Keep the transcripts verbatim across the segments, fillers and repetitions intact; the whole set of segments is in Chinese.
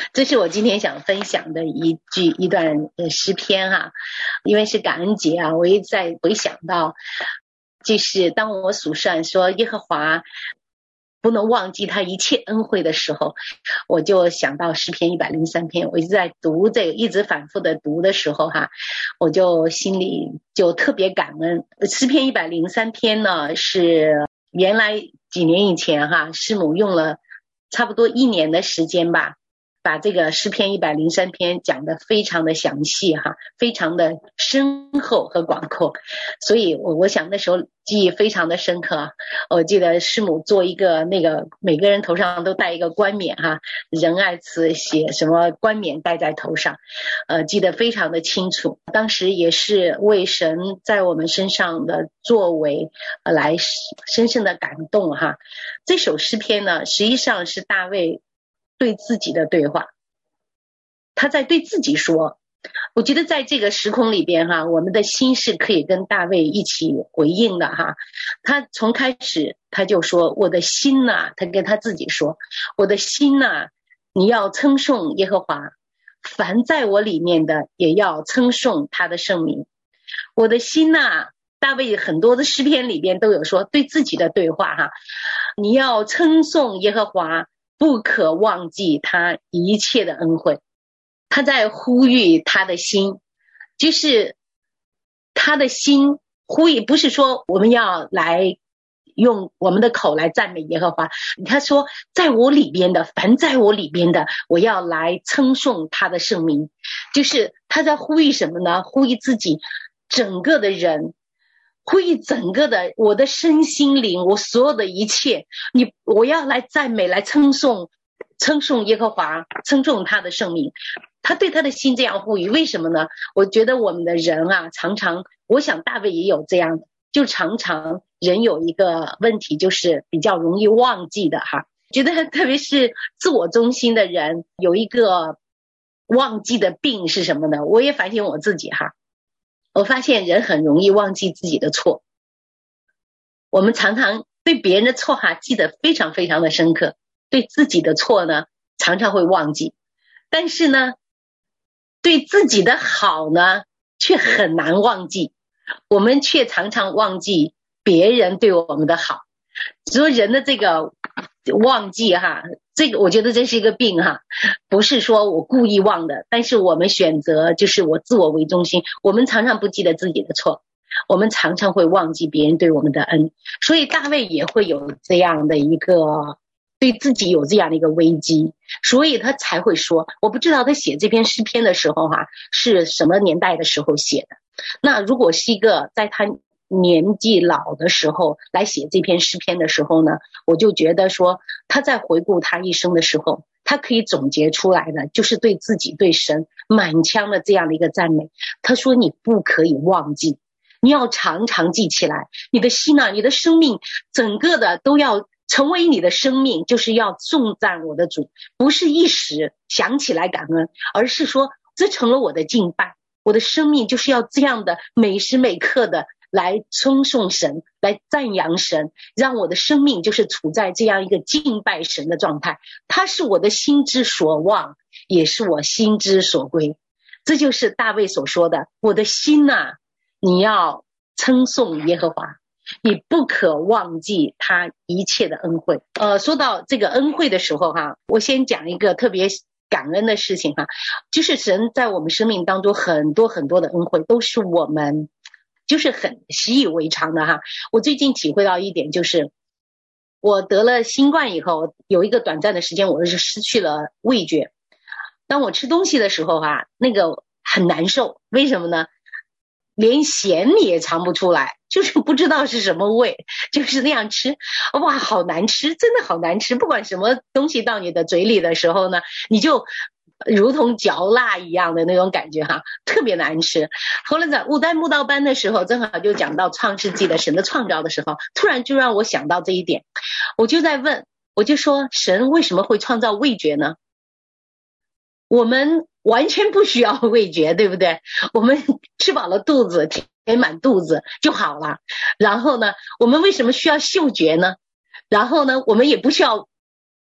这是我今天想分享的一句一段呃诗篇哈，因为是感恩节啊，我一直在回想到，就是当我数算说耶和华不能忘记他一切恩惠的时候，我就想到诗篇一百零三篇，我一直在读这个，一直反复的读的时候哈，我就心里就特别感恩。诗篇一百零三篇呢，是原来几年以前哈，师母用了差不多一年的时间吧，把这个诗篇一百零三篇讲得非常的详细哈，非常的深厚和广阔，所以我我想那时候记忆非常的深刻。我记得师母做一个那个每个人头上都戴一个冠冕哈，仁爱慈写什么冠冕戴在头上，呃，记得非常的清楚。当时也是为神在我们身上的作为呃来深深的感动哈。这首诗篇呢，实际上是大卫对自己的对话，他在对自己说。我觉得在这个时空里边哈，我们的心是可以跟大卫一起回应的哈。他从开始他就说，我的心呐，他跟他自己说，我的心呐，你要称颂耶和华，凡在我里面的也要称颂他的圣名。我的心呐，大卫很多的诗篇里边都有说对自己的对话哈，你要称颂耶和华，不可忘记他一切的恩惠。他在呼吁他的心，就是他的心呼吁，不是说我们要来用我们的口来赞美耶和华，他说在我里边的，凡在我里边的，我要来称颂他的圣名。就是他在呼吁什么呢？呼吁自己整个的人，呼吁整个的我的身心灵，我所有的一切，你我要来赞美，来称颂称颂耶和华，称颂他的圣名。他对他的心这样呼吁，为什么呢？我觉得我们的人啊，常常，我想大卫也有这样的，就常常人有一个问题，就是比较容易忘记的哈。觉得特别是自我中心的人有一个忘记的病是什么呢？我也反省我自己哈，我发现人很容易忘记自己的错。我们常常对别人的错哈记得非常非常的深刻，对自己的错呢常常会忘记，但是呢对自己的好呢却很难忘记，我们却常常忘记别人对我们的好。所以人的这个忘记哈，这个我觉得这是一个病哈，不是说我故意忘的，但是我们选择就是我自我为中心，我们常常不记得自己的错，我们常常会忘记别人对我们的恩。所以大卫也会有这样的一个对自己有这样的一个危机，所以他才会说，我不知道他写这篇诗篇的时候哈、啊、是什么年代的时候写的。那如果是一个在他年纪老的时候来写这篇诗篇的时候呢，我就觉得说他在回顾他一生的时候，他可以总结出来的就是对自己对神满腔的这样的一个赞美。他说你不可以忘记，你要常常记起来，你的心啊，你的生命整个的都要成为你的生命，就是要颂赞我的主，不是一时想起来感恩，而是说这成了我的敬拜，我的生命就是要这样的每时每刻的来称颂神，来赞扬神，让我的生命就是处在这样一个敬拜神的状态。他是我的心之所望，也是我心之所归。这就是大卫所说的，我的心啊，你要称颂耶和华，你不可忘记他一切的恩惠。呃，说到这个恩惠的时候哈，我先讲一个特别感恩的事情哈，就是神在我们生命当中很多很多的恩惠都是我们就是很习以为常的哈。我最近体会到一点，就是我得了新冠以后，有一个短暂的时间我是失去了味觉，当我吃东西的时候哈，那个很难受，为什么呢？连咸你也尝不出来，就是不知道是什么味，就是那样吃，哇，好难吃，真的好难吃。不管什么东西到你的嘴里的时候呢，你就如同嚼蜡一样的那种感觉哈，特别难吃。后来在五代慕道班的时候，正好就讲到创世纪的神的创造的时候，突然就让我想到这一点，我就在问，我就说神为什么会创造味觉呢？我们完全不需要味觉，对不对？我们吃饱了肚子，填满肚子就好了。然后呢，我们为什么需要嗅觉呢？然后呢，我们也不需要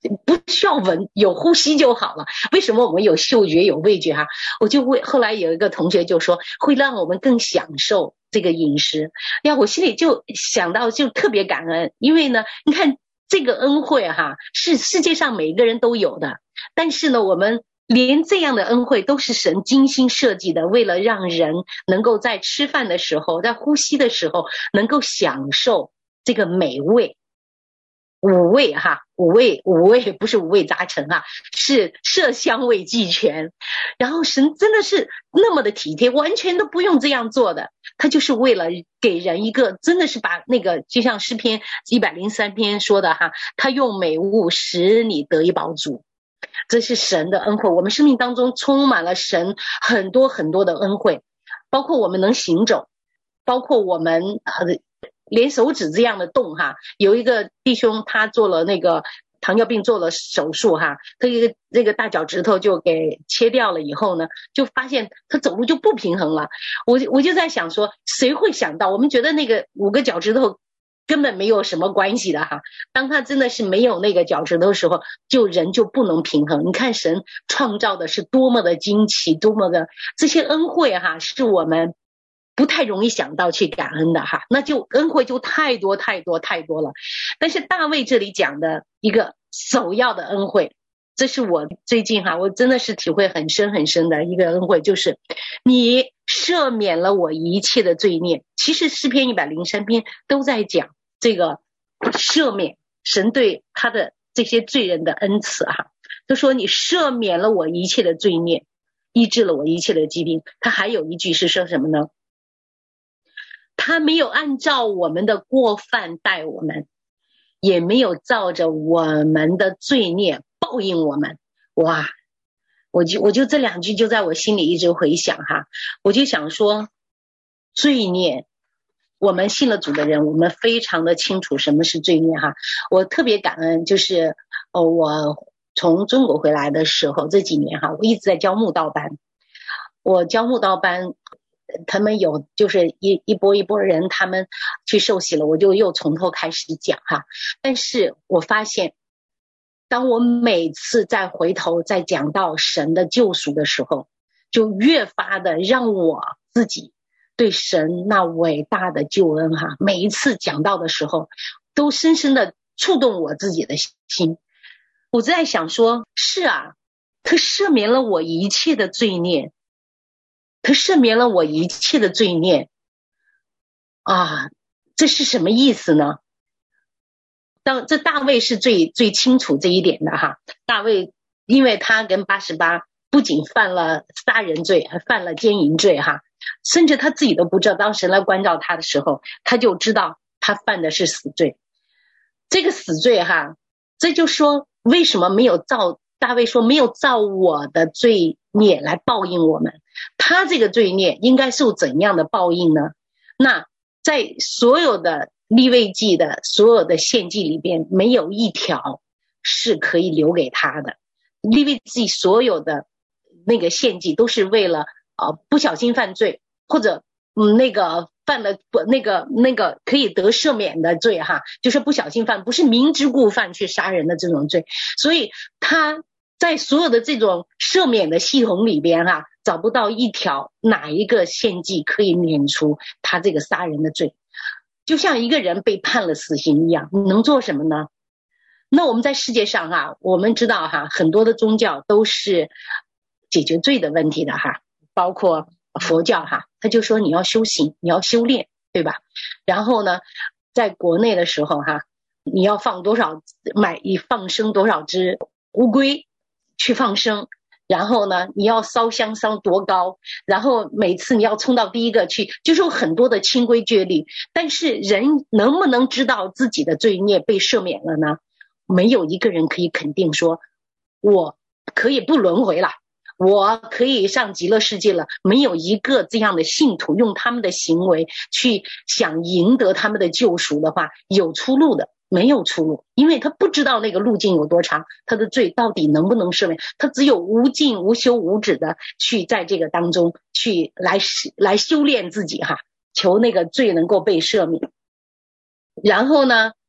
不需要闻，有呼吸就好了。为什么我们有嗅觉有味觉哈？我就会后来有一个同学就说会让我们更享受这个饮食呀，我心里就想到就特别感恩，因为呢你看这个恩惠哈是世界上每一个人都有的，但是呢我们连这样的恩惠都是神精心设计的，为了让人能够在吃饭的时候在呼吸的时候能够享受这个美味。五味哈，五味五味不是五味杂陈哈，是色香味俱全。然后神真的是那么的体贴，完全都不用这样做的，他就是为了给人一个，真的是把那个就像诗篇一百零三篇说的哈，他用美物使你得以饱足。这是神的恩惠，我们生命当中充满了神很多很多的恩惠，包括我们能行走，包括我们呃连手指这样的动哈，有一个弟兄他做了那个糖尿病做了手术哈，他一个这个大脚趾头就给切掉了以后呢，就发现他走路就不平衡了。我我就在想说，谁会想到，我们觉得那个五个脚趾头根本没有什么关系的哈，当他真的是没有那个脚趾头的时候，就人就不能平衡。你看神创造的是多么的惊奇，多么的这些恩惠哈，是我们不太容易想到去感恩的哈，那就恩惠就太多太多太多了。但是大卫这里讲的一个首要的恩惠，这是我最近哈，我真的是体会很深很深的一个恩惠，就是你赦免了我一切的罪孽。其实诗篇一百零三篇都在讲这个赦免，神对他的这些罪人的恩赐哈，他说你赦免了我一切的罪孽，医治了我一切的疾病。他还有一句是说什么呢？他没有按照我们的过犯待我们，也没有照着我们的罪孽报应我们。哇，我就我就这两句就在我心里一直回想哈，我就想说，罪孽，我们信了主的人，我们非常的清楚什么是罪孽哈。我特别感恩，就是呃，我从中国回来的时候这几年哈，我一直在教慕道班，我教慕道班。他们有就是一一波一波人他们去受洗了，我就又从头开始讲哈。但是我发现当我每次再回头再讲到神的救赎的时候，就越发的让我自己对神那伟大的救恩哈，每一次讲到的时候都深深的触动我自己的心。我在想说，是啊，他赦免了我一切的罪孽，他赦免了我一切的罪孽啊，这是什么意思呢？当这大卫是最最清楚这一点的哈。大卫因为他跟八十八不仅犯了杀人罪，还犯了奸淫罪哈，甚至他自己都不知道，当神来关照他的时候，他就知道他犯的是死罪。这个死罪哈，这就说为什么没有照，大卫说没有照我的罪孽来报应我们，他这个罪孽应该受怎样的报应呢？那在所有的利未记的所有的献祭里边，没有一条是可以留给他的。利未记所有的那个献祭都是为了呃不小心犯罪，或者嗯那个犯了不那个那个可以得赦免的罪哈，就是不小心犯，不是明知故犯去杀人的这种罪。所以他在所有的这种赦免的系统里边哈，找不到一条哪一个献祭可以免除他这个杀人的罪。就像一个人被判了死刑一样，你能做什么呢？那我们在世界上哈，我们知道哈，很多的宗教都是解决罪的问题的哈，包括佛教哈，他就说你要修行，你要修炼，对吧？然后呢，在国内的时候哈，你要放多少买一放生多少只乌龟去放生，然后呢你要烧香烧多高，然后每次你要冲到第一个去，就是有很多的清规戒律。但是人能不能知道自己的罪孽被赦免了呢？没有一个人可以肯定说我可以不轮回了，我可以上极乐世界了。没有一个这样的信徒用他们的行为去想赢得他们的救赎的话，有出路的，没有出路。因为他不知道那个路径有多长，他的罪到底能不能赦免，他只有无尽无休无止的去在这个当中去来来修炼自己哈，求那个罪能够被赦免。然后呢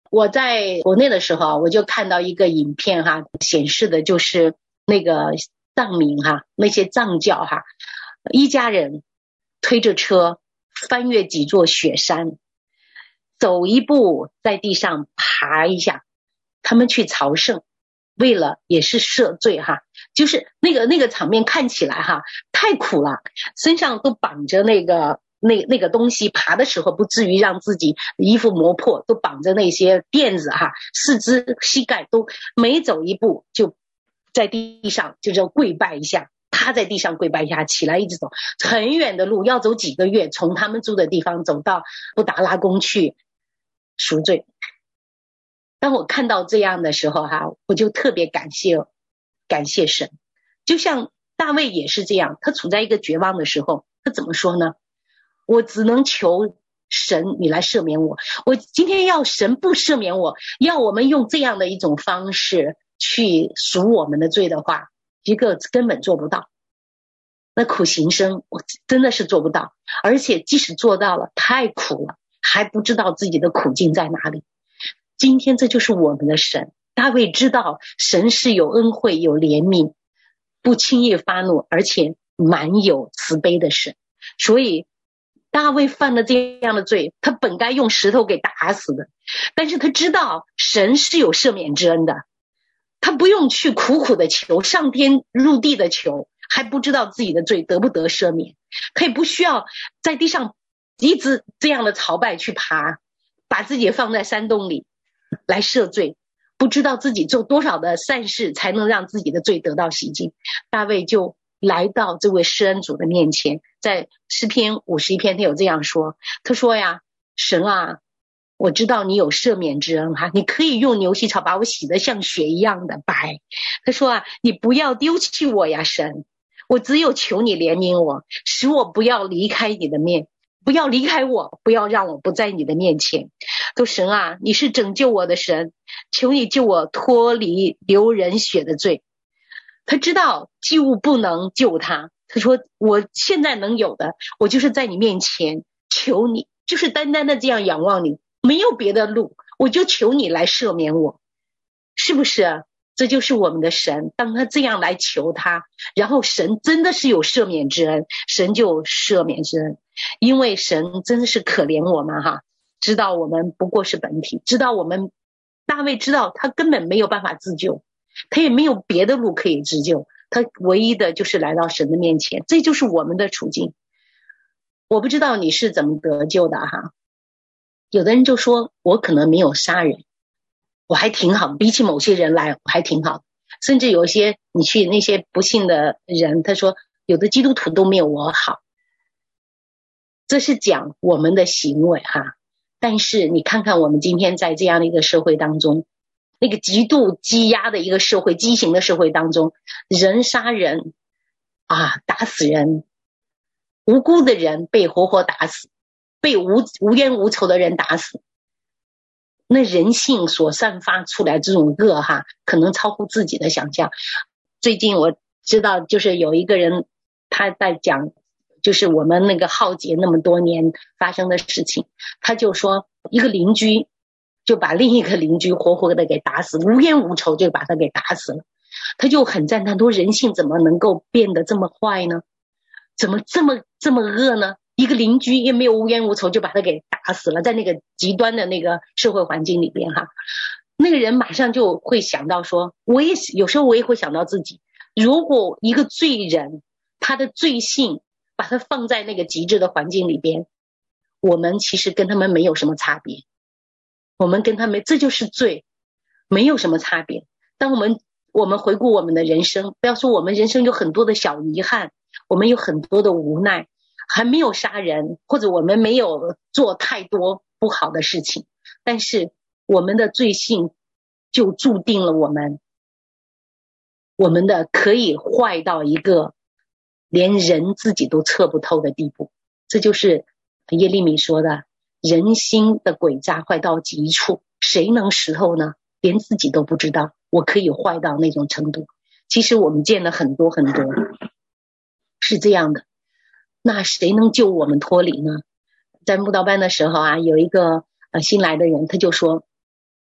我在国内的时候，我就看到一个影片哈，显示的就是那个藏民哈，那些藏教哈，一家人推着车翻越几座雪山，走一步在地上爬一下，他们去朝圣，为了也是赦罪哈，就是那个那个场面看起来哈太苦了，身上都绑着那个那那个东西，爬的时候不至于让自己衣服磨破，都绑着那些垫子哈，四肢膝盖都每走一步就在地上就叫跪拜一下，趴在地上跪拜一下，起来一直走很远的路，要走几个月，从他们住的地方走到布达拉宫去赎罪。当我看到这样的时候哈，我就特别感谢感谢神。就像大卫也是这样，他处在一个绝望的时候，他怎么说呢？我只能求神你来赦免我，我今天要神不赦免我，要我们用这样的一种方式去赎我们的罪的话，一个根本做不到。那苦行僧我真的是做不到，而且即使做到了太苦了，还不知道自己的苦境在哪里。今天这就是我们的神，大卫知道神是有恩惠有怜悯，不轻易发怒，而且满有慈悲的神。所以大卫犯了这样的罪，他本该用石头给打死的，但是他知道神是有赦免之恩的，他不用去苦苦的求，上天入地的求，还不知道自己的罪得不得赦免，他也不需要在地上一直这样的朝拜去爬，把自己放在山洞里来赦罪，不知道自己做多少的善事才能让自己的罪得到洗净。大卫就来到这位施恩主的面前，在诗篇五十一篇他有这样说，他说呀，神啊，我知道你有赦免之恩哈，你可以用牛膝草把我洗得像雪一样的白。他说啊，你不要丢弃我呀神，我只有求你怜悯我，使我不要离开你的面，不要离开我，不要让我不在你的面前。说神啊，你是拯救我的神，求你救我脱离流人血的罪。他知道祭物不能救他，他说我现在能有的，我就是在你面前求你，就是单单的这样仰望你，没有别的路，我就求你来赦免我。是不是？这就是我们的神，当他这样来求他，然后神真的是有赦免之恩，神就赦免之恩。因为神真的是可怜我们哈，知道我们不过是本体，知道我们，大卫知道他根本没有办法自救，他也没有别的路可以自救，他唯一的就是来到神的面前，这就是我们的处境。我不知道你是怎么得救的哈，有的人就说我可能没有杀人，我还挺好，比起某些人来我还挺好，甚至有一些你去那些不信的人，他说有的基督徒都没有我好，这是讲我们的行为哈。但是你看看我们今天在这样的一个社会当中，那个极度积压的一个社会，畸形的社会当中，人杀人啊，打死人，无辜的人被活活打死，被无无冤无仇的人打死，那人性所散发出来这种恶哈，可能超乎自己的想象。最近我知道就是有一个人他在讲，就是我们那个浩劫那么多年发生的事情，他就说一个邻居就把另一个邻居活活的给打死，无冤无仇就把他给打死了。他就很赞叹说，人性怎么能够变得这么坏呢？怎么这么这么恶呢？一个邻居也没有无冤无仇就把他给打死了，在那个极端的那个社会环境里边哈，那个人马上就会想到说，我也有时候我也会想到自己，如果一个罪人他的罪性把他放在那个极致的环境里边，我们其实跟他们没有什么差别，我们跟他们这就是罪，没有什么差别。当我们我们回顾我们的人生，不要说我们人生有很多的小遗憾，我们有很多的无奈，还没有杀人，或者我们没有做太多不好的事情，但是我们的罪性就注定了我们我们的可以坏到一个连人自己都测不透的地步。这就是耶利米说的，人心的诡诈坏到极处，谁能识透呢？连自己都不知道我可以坏到那种程度。其实我们见了很多很多是这样的，那谁能救我们脱离呢？在慕道班的时候啊，有一个呃新来的人，他就说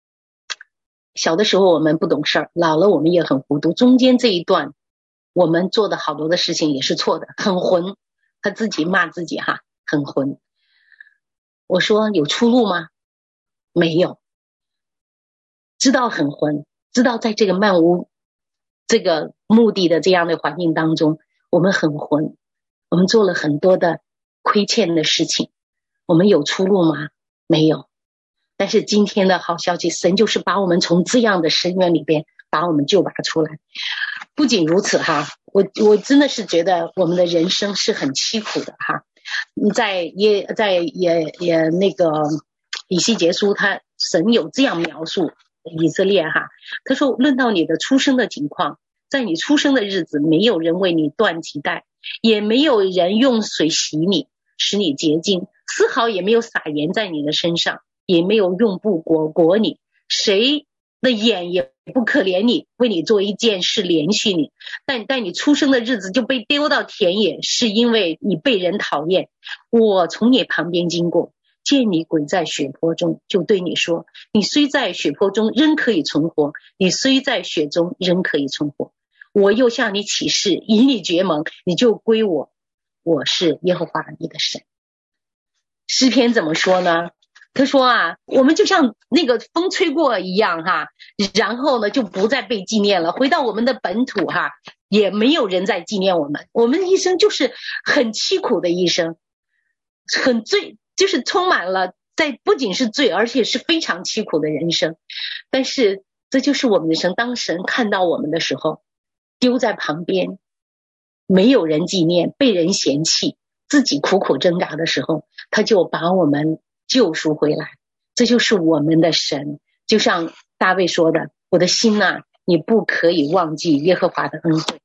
小的时候我们不懂事儿，老了我们也很糊涂，中间这一段我们做的好多的事情也是错的，很混，他自己骂自己哈，很混。我说有出路吗？没有。知道很混，知道在这个漫无这个目的的这样的环境当中，我们很混，我们做了很多的亏欠的事情，我们有出路吗？没有。但是今天的好消息，神就是把我们从这样的深渊里边把我们救拔出来。不仅如此哈，我我真的是觉得我们的人生是很凄苦的哈。在也在也也那个以西结书，他神有这样描述以色列哈，他说论到你的出生的情况，在你出生的日子，没有人为你断脐带，也没有人用水洗你，使你洁净，丝毫也没有撒盐在你的身上，也没有用布裹裹你，谁的眼也不可怜你，为你做一件事连续你。但在你出生的日子就被丢到田野，是因为你被人讨厌。我从你旁边经过，见你滚在血泊中，就对你说，你虽在血泊中仍可以存活，你虽在血中仍可以存活。我又向你起誓，以你结盟，你就归我，我是耶和华你的神。诗篇怎么说呢？他说啊，我们就像那个风吹过一样哈，然后呢就不再被纪念了，回到我们的本土哈，也没有人在纪念我们。我们的一生就是很凄苦的一生，很罪，就是充满了在不仅是罪，而且是非常凄苦的人生。但是这就是我们的生，当神看到我们的时候，丢在旁边，没有人纪念，被人嫌弃，自己苦苦挣扎的时候，他就把我们救赎回来。这就是我们的神。就像大卫说的，我的心啊，你不可以忘记耶和华的恩惠。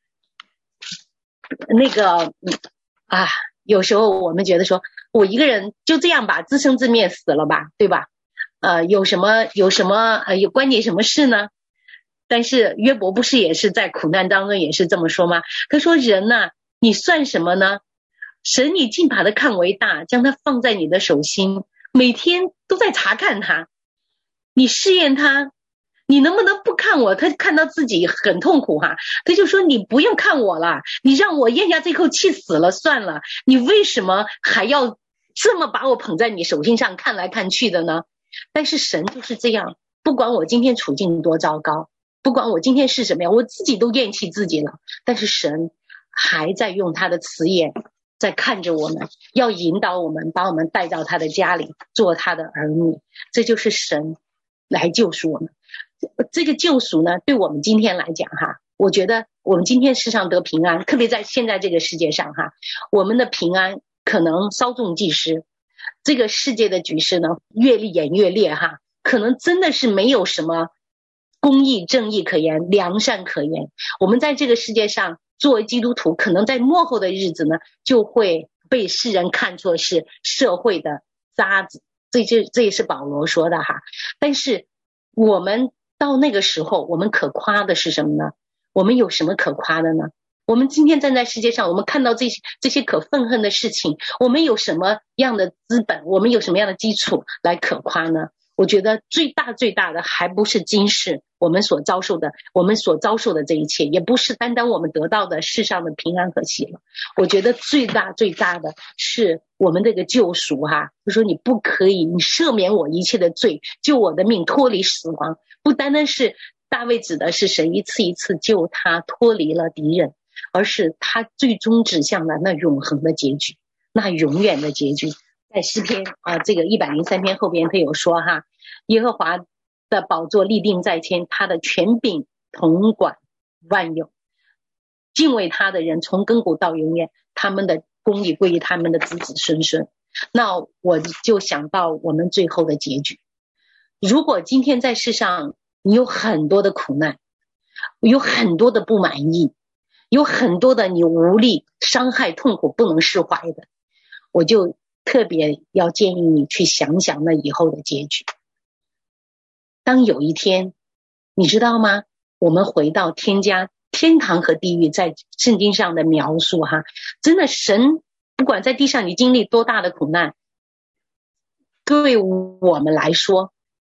那个啊，有时候我们觉得说，我一个人就这样吧，自生自灭死了吧，对吧？呃，有什么有什么呃，有关你什么事呢？但是约伯不是也是在苦难当中也是这么说吗？他说人啊，你算什么呢？神你竟把它看为大，将它放在你的手心，每天都在查看它，你试验它，你能不能不看我？他看到自己很痛苦哈，他就说你不用看我了，你让我咽下这口气死了算了，你为什么还要这么把我捧在你手心上看来看去的呢？但是神就是这样，不管我今天处境多糟糕，不管我今天是什么样，我自己都厌弃自己了，但是神还在用他的慈眼在看着我们，要引导我们，把我们带到他的家里，做他的儿女。这就是神来救赎我们。这个救赎呢，对我们今天来讲哈，我觉得我们今天世上得平安，特别在现在这个世界上哈，我们的平安可能稍纵即逝，这个世界的局势呢越演越烈哈，可能真的是没有什么公义正义可言，良善可言。我们在这个世界上作为基督徒，可能在末后的日子呢，就会被世人看作是社会的渣子，这就这也是保罗说的哈。但是我们到那个时候，我们可夸的是什么呢？我们有什么可夸的呢？我们今天站在世界上，我们看到这些这些可愤恨的事情，我们有什么样的资本，我们有什么样的基础来可夸呢？我觉得最大最大的还不是今世我们所遭受的，我们所遭受的这一切，也不是单单我们得到的世上的平安和喜乐。我觉得最大最大的是我们这个救赎哈，就说你不可以，你赦免我一切的罪，救我的命脱离死亡。不单单是大卫指的是神一次一次救他脱离了敌人，而是他最终指向了那永恒的结局，那永远的结局。在诗篇啊，这个一百零三篇后边他有说哈，耶和华的宝座立定在天，他的权柄统管万有，敬畏他的人从亘古到永远，他们的公义归于他们的子子孙孙。那我就想到我们最后的结局，如果今天在世上你有很多的苦难，有很多的不满意，有很多的你无力、伤害、痛苦不能释怀的，我就特别要建议你去想想那以后的结局。当有一天，你知道吗？我们回到天家，天堂和地狱在圣经上的描述哈，真的神不管在地上你经历多大的苦难，对我们来说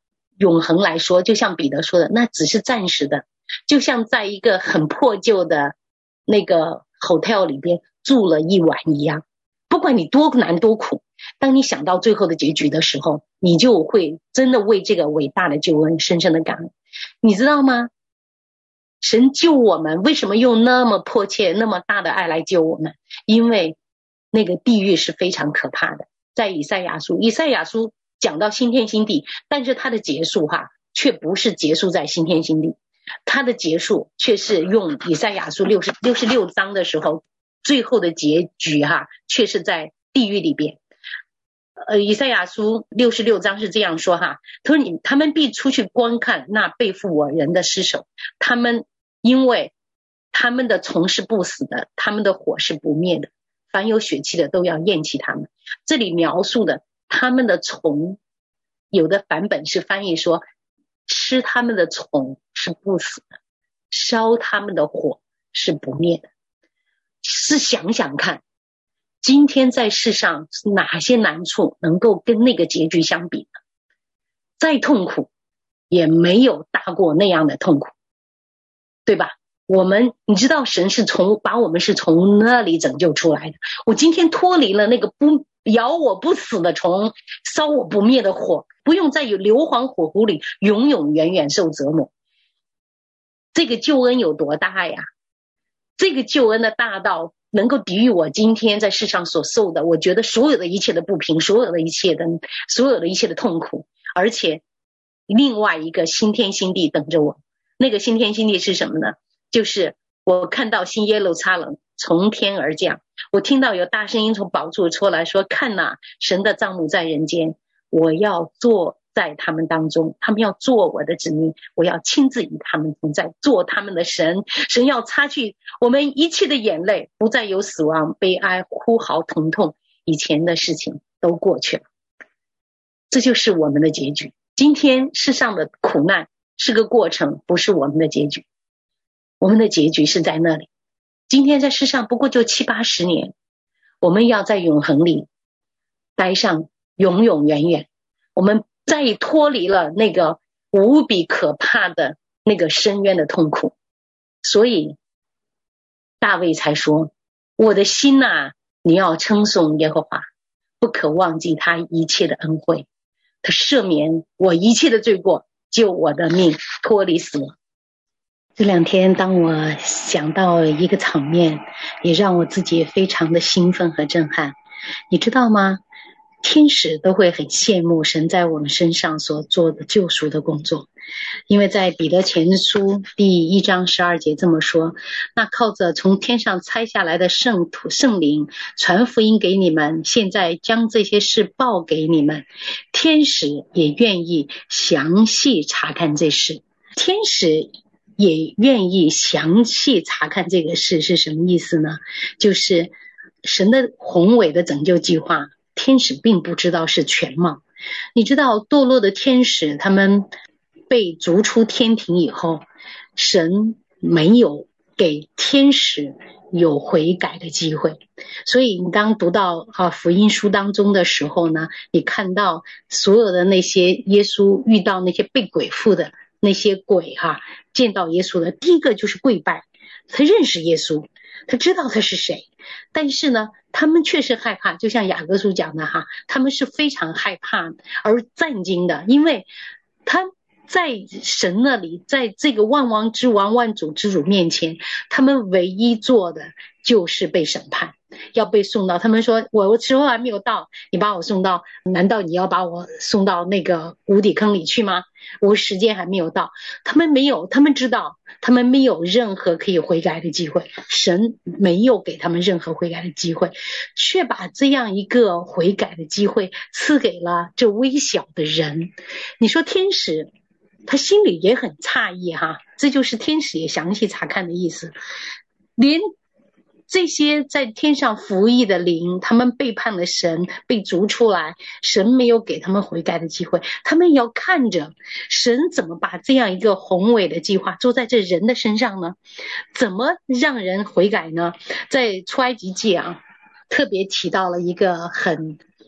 永恒来说，就像彼得说的，那只是暂时的，就像在一个很破旧的那个 hotel 里边住了一晚一样。不管你多难多苦，当你想到最后的结局的时候，你就会真的为这个伟大的救恩深深的感恩。你知道吗？神救我们，为什么用那么迫切那么大的爱来救我们？因为那个地狱是非常可怕的。在以赛亚书，以赛亚书讲到新天新地，但是它的结束哈，却不是结束在新天新地，它的结束却是用以赛亚书六十六十六章的时候，最后的结局哈，却是在地狱里边。呃，以赛亚书六十六章是这样说哈，他说你他们必出去观看那背负我人的尸首，他们因为他们的虫是不死的，他们的火是不灭的，凡有血气的都要厌弃他们。这里描述的他们的虫，有的版本是翻译说吃他们的虫是不死的，烧他们的火是不灭的。是想想看，今天在世上哪些难处能够跟那个结局相比呢？再痛苦也没有大过那样的痛苦，对吧？我们你知道神是从把我们是从那里拯救出来的。我今天脱离了那个不咬我不死的虫，烧我不灭的火，不用再有硫磺火湖里永永远远受折磨。这个救恩有多大呀？这个救恩的大到能够抵御我今天在世上所受的，我觉得所有的一切的不平，所有的一切的所有的一切的痛苦，而且另外一个新天新地等着我。那个新天新地是什么呢？就是我看到新耶路撒冷从天而降，我听到有大声音从宝座出来说，看哪，神的帐幕在人间，我要坐在他们当中，他们要做我的子民，我要亲自与他们同在，做他们的神。神要擦去我们一切的眼泪，不再有死亡、悲哀、哭嚎、疼痛，以前的事情都过去了。这就是我们的结局。今天世上的苦难是个过程，不是我们的结局。我们的结局是在那里。今天在世上不过就七八十年，我们要在永恒里待上永永远远。我们再脱离了那个无比可怕的那个深渊的痛苦。所以大卫才说，我的心啊，你要称颂耶和华，不可忘记他一切的恩惠，他赦免我一切的罪过，救我的命脱离死亡。这两天当我想到一个场面，也让我自己非常的兴奋和震撼。你知道吗？天使都会很羡慕神在我们身上所做的救赎的工作，因为在彼得前书第一章十二节这么说，那靠着从天上拆下来的圣土圣灵传福音给你们，现在将这些事报给你们，天使也愿意详细查看这事。天使也愿意详细查看这个事是什么意思呢？就是神的宏伟的拯救计划，天使并不知道是全貌。你知道堕落的天使他们被逐出天庭以后，神没有给天使有悔改的机会。所以你当读到啊福音书当中的时候呢，你看到所有的那些耶稣遇到那些被鬼附的那些鬼哈、啊，见到耶稣的第一个就是跪拜，他认识耶稣，他知道他是谁，但是呢他们确实害怕，就像雅各书讲的哈，他们是非常害怕而战惊的，因为他在神那里，在这个万王之王万主之主面前，他们唯一做的就是被审判，要被送到，他们说我时候还没有到，你把我送到，难道你要把我送到那个无底坑里去吗？我时间还没有到。他们没有，他们知道他们没有任何可以悔改的机会，神没有给他们任何悔改的机会，却把这样一个悔改的机会赐给了这微小的人。你说天使他心里也很诧异哈，这就是天使也详细查看的意思。连这些在天上服役的灵，他们背叛了神，被逐出来，神没有给他们悔改的机会，他们也要看着神怎么把这样一个宏伟的计划做在这人的身上呢？怎么让人悔改呢？在出埃及记啊，特别提到了一个很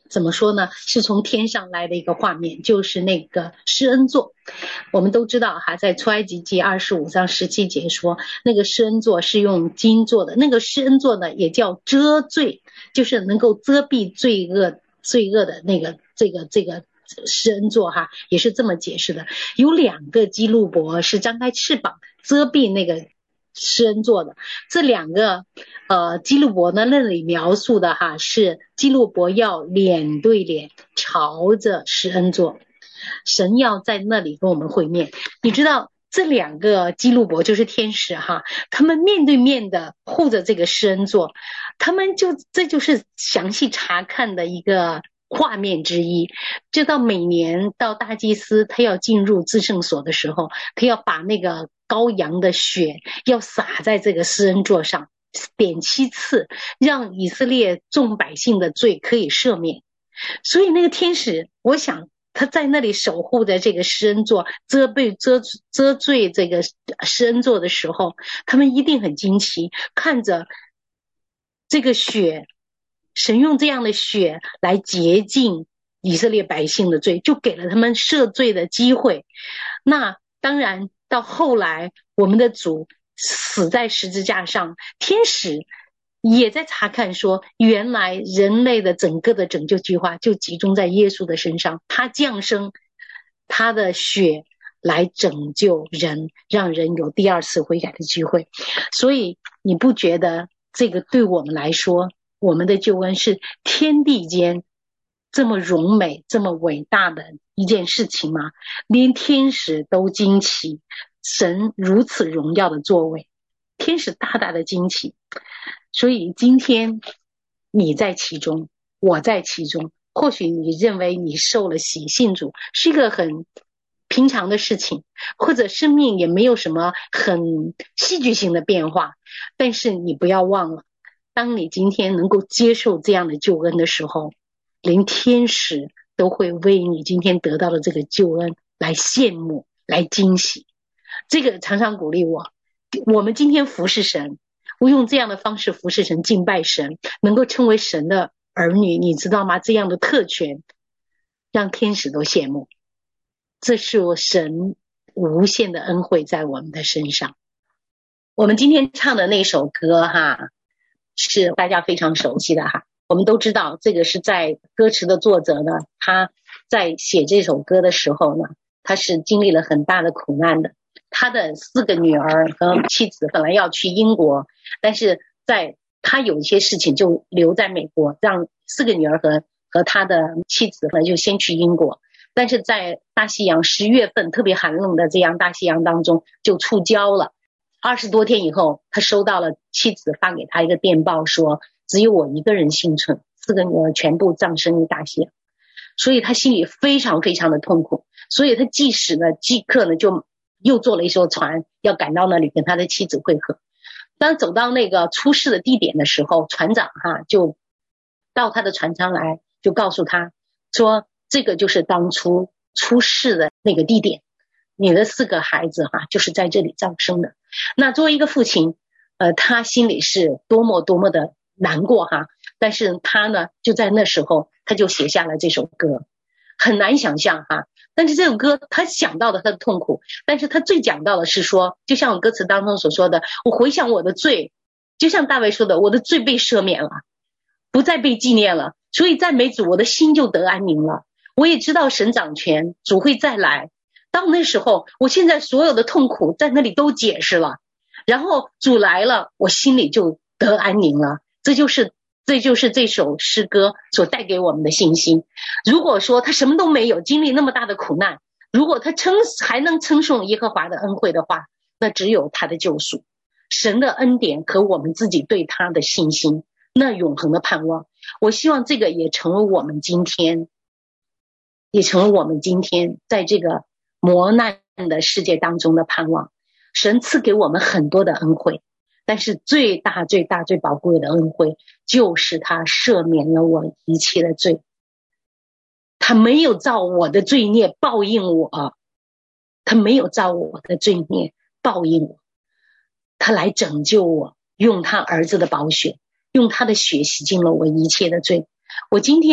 怎么说呢？是从天上来的一个画面，就是那个施恩座。我们都知道哈，在出埃及记二十五章十七节说，那个施恩座是用金做的。那个施恩座呢，也叫遮罪，就是能够遮蔽罪恶罪恶的那个这个这个施恩座哈，也是这么解释的。有两个基路伯是张开翅膀遮蔽那个施恩座的，这两个呃基路伯呢，那里描述的哈是基路伯要脸对脸朝着施恩座，神要在那里跟我们会面。你知道这两个基路伯就是天使哈，他们面对面的护着这个施恩座，他们就这就是详细查看的一个画面之一。就到每年到大祭司他要进入至圣所的时候，他要把那个羔羊的血要洒在这个施恩座上，点七次，让以色列众百姓的罪可以赦免。所以那个天使，我想他在那里守护着这个施恩座，遮蔽遮遮罪这个施恩座的时候，他们一定很惊奇，看着这个血，神用这样的血来洁净以色列百姓的罪，就给了他们赦罪的机会。那当然到后来我们的主死在十字架上，天使也在查看说，原来人类的整个的拯救计划就集中在耶稣的身上，他降生，他的血来拯救人，让人有第二次悔改的机会。所以你不觉得这个对我们来说，我们的救恩是天地间这么荣美这么伟大的一件事情吗？连天使都惊奇神如此荣耀的作为，天使大大的惊奇。所以今天你在其中，我在其中，或许你认为你受了洗信主是一个很平常的事情，或者生命也没有什么很戏剧性的变化，但是你不要忘了，当你今天能够接受这样的救恩的时候，连天使都会为你今天得到的这个救恩来羡慕来惊喜。这个常常鼓励我，我们今天服侍神，我用这样的方式服侍神敬拜神，能够称为神的儿女，你知道吗？这样的特权让天使都羡慕，这是我神无限的恩惠在我们的身上。我们今天唱的那首歌哈，是大家非常熟悉的哈。我们都知道这个是在歌词的作者呢，他在写这首歌的时候呢，他是经历了很大的苦难的。他的四个女儿和妻子本来要去英国，但是在他有一些事情就留在美国，让四个女儿和和他的妻子呢就先去英国。但是在大西洋十月份特别寒冷的这样大西洋当中就触礁了。二十多天以后，他收到了妻子发给他一个电报，说只有我一个人幸存，四个女儿全部葬身于大西洋。所以他心里非常非常的痛苦，所以他即使呢即刻呢就又坐了一艘船要赶到那里跟他的妻子会合。当走到那个出事的地点的时候，船长哈就到他的船舱来，就告诉他说，这个就是当初出事的那个地点，你的四个孩子哈就是在这里葬生的。那作为一个父亲，呃，他心里是多么多么的难过哈，但是他呢就在那时候他就写下了这首歌，很难想象哈。但是这首歌他想到了他的痛苦，但是他最讲到的是说，就像我歌词当中所说的，我回想我的罪，就像大卫说的，我的罪被赦免了，不再被纪念了，所以赞美主，我的心就得安宁了。我也知道神掌权，主会再来，到那时候我现在所有的痛苦在那里都解释了，然后主来了，我心里就得安宁了。这就是这就是这首诗歌所带给我们的信心。如果说他什么都没有，经历那么大的苦难，如果他称还能称颂耶和华的恩惠的话，那只有他的救赎，神的恩典和我们自己对他的信心，那永恒的盼望。我希望这个也成为我们今天也成为我们今天在这个磨难的世界当中的盼望。神赐给我们很多的恩惠，但是最大最大最宝贵的恩惠就是他赦免了我一切的罪，他没有照我的罪孽报应我，他没有照我的罪孽报应我，他来拯救我，用他儿子的宝血，用他的血洗净了我一切的罪。我今天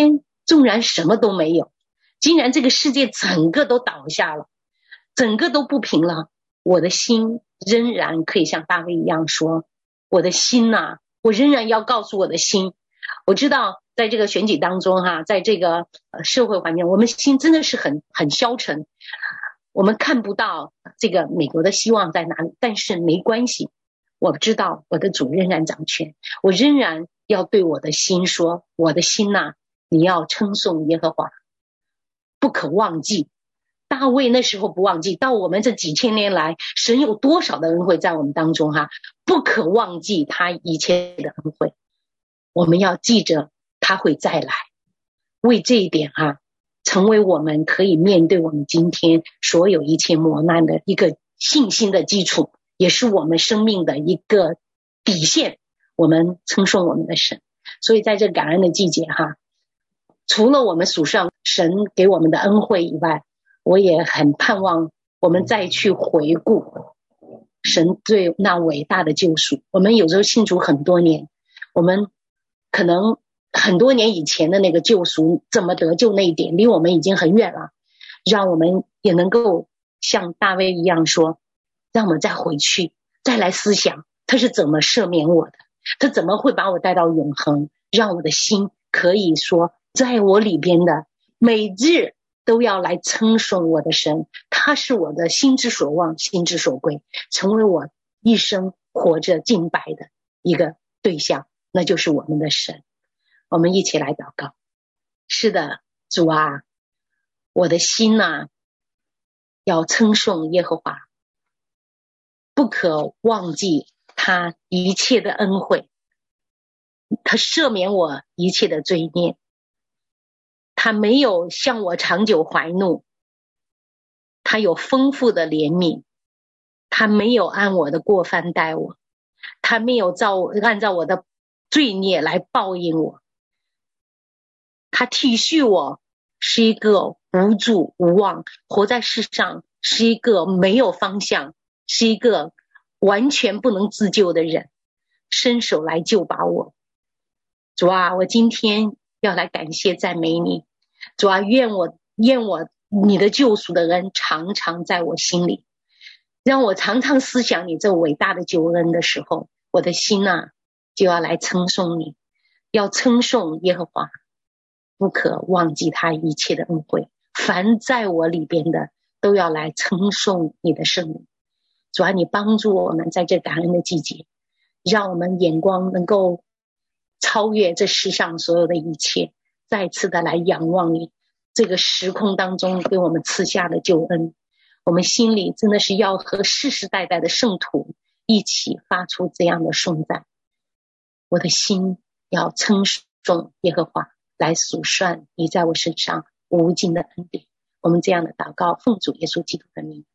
纵然什么都没有，竟然这个世界整个都倒下了，整个都不平了，我的心仍然可以像大卫一样说，我的心啊，我仍然要告诉我的心，我知道在这个选举当中哈，在这个社会环境，我们心真的是很很消沉，我们看不到这个美国的希望在哪里，但是没关系，我知道我的主仍然掌权，我仍然要对我的心说，我的心啊，你要称颂耶和华，不可忘记。大卫那时候不忘记，到我们这几千年来，神有多少的恩惠在我们当中哈，不可忘记他一切的恩惠，我们要记着他会再来，为这一点哈，成为我们可以面对我们今天所有一切磨难的一个信心的基础，也是我们生命的一个底线，我们称颂我们的神。所以在这感恩的季节哈，除了我们数上神给我们的恩惠以外，我也很盼望我们再去回顾神对那伟大的救赎。我们有时候信主很多年，我们可能很多年以前的那个救赎怎么得救那一点离我们已经很远了，让我们也能够像大卫一样说，让我们再回去再来思想他是怎么赦免我的，他怎么会把我带到永恒，让我的心可以说在我里边的每日都要来称颂我的神，他是我的心之所望心之所归，成为我一生活着敬拜的一个对象，那就是我们的神。我们一起来祷告。是的，主啊，我的心啊，要称颂耶和华，不可忘记他一切的恩惠，他赦免我一切的罪孽，他没有向我长久怀怒，他有丰富的怜悯，他没有按我的过犯待我，他没有照按照我的罪孽来报应我，他体恤我是一个无助无望，活在世上是一个没有方向，是一个完全不能自救的人，伸手来救把我。主啊，我今天要来感谢赞美你，主啊，愿我愿我你的救赎的恩常常在我心里，让我常常思想你这伟大的救恩的时候，我的心啊就要来称颂你，要称颂耶和华，不可忘记他一切的恩惠，凡在我里边的都要来称颂你的圣名。主啊，你帮助我们在这感恩的季节，让我们眼光能够超越这世上所有的一切，再次的来仰望你这个时空当中给我们赐下的救恩。我们心里真的是要和世世代代的圣徒一起发出这样的颂赞，我的心要称颂耶和华，来数算你在我身上无尽的恩典。我们这样的祷告，奉主耶稣基督的名，